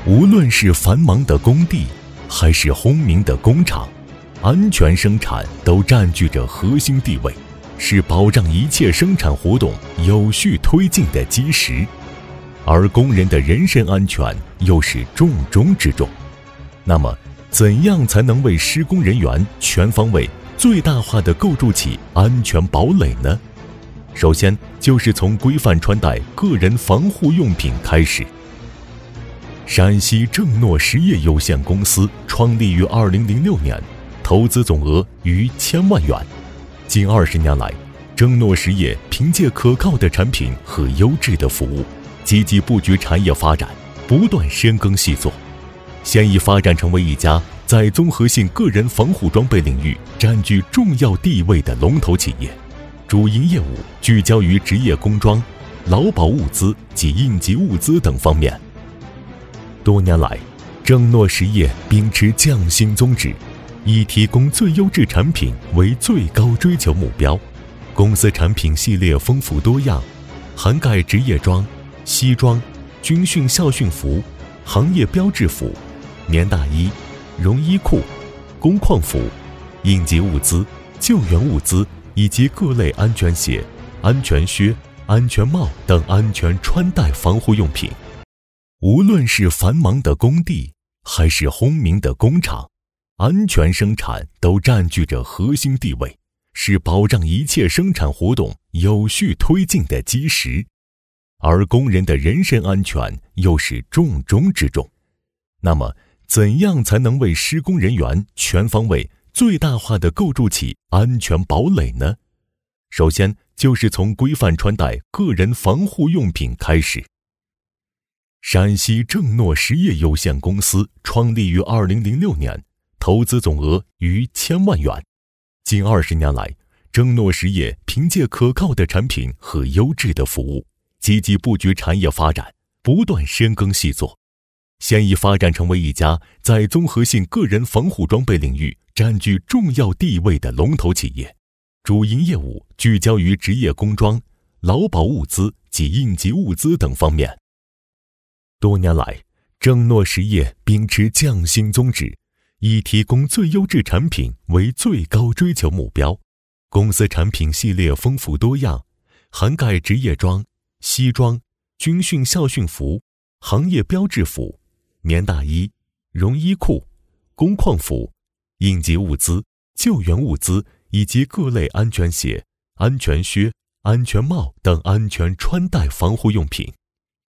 无论是繁忙的工地，还是轰鸣的工厂，安全生产都占据着核心地位，是保障一切生产活动有序推进的基石。而工人的人身安全又是重中之重。那么，怎样才能为施工人员全方位、最大化地构筑起安全堡垒呢？首先，就是从规范穿戴个人防护用品开始。陕西正诺实业有限公司创立于2006年，投资总额逾1000万元。近20年来，正诺实业凭借可靠的产品和优质的服务，积极布局产业发展，不断深耕细作，现已发展成为一家在综合性个人防护装备领域占据重要地位的龙头企业。主营业务聚焦于职业工装、劳保物资及应急物资等方面。多年来，正诺实业秉持匠心宗旨，以提供最优质产品为最高追求目标。公司产品系列丰富多样，涵盖职业装、西装、军训校训服、行业标志服、棉大衣、绒衣裤、工矿服、应急物资、救援物资以及各类安全鞋、安全靴、安全帽等安全穿戴防护用品。无论是繁忙的工地，还是轰鸣的工厂，安全生产都占据着核心地位，是保障一切生产活动有序推进的基石。而工人的人身安全又是重中之重。那么，怎样才能为施工人员全方位、最大化地构筑起安全堡垒呢？首先，就是从规范穿戴个人防护用品开始。陕西正诺实业有限公司创立于2006年，投资总额逾1000万元。近20年来，正诺实业凭借可靠的产品和优质的服务，积极布局产业发展，不断深耕细作，现已发展成为一家在综合性个人防护装备领域占据重要地位的龙头企业。主营业务聚焦于职业工装、劳保物资及应急物资等方面。多年来，正诺实业秉持匠心宗旨，以提供最优质产品为最高追求目标。公司产品系列丰富多样，涵盖职业装、西装、军训校训服、行业标志服、棉大衣、绒衣裤、工矿服、应急物资、救援物资以及各类安全鞋、安全靴、安全帽等安全穿戴防护用品。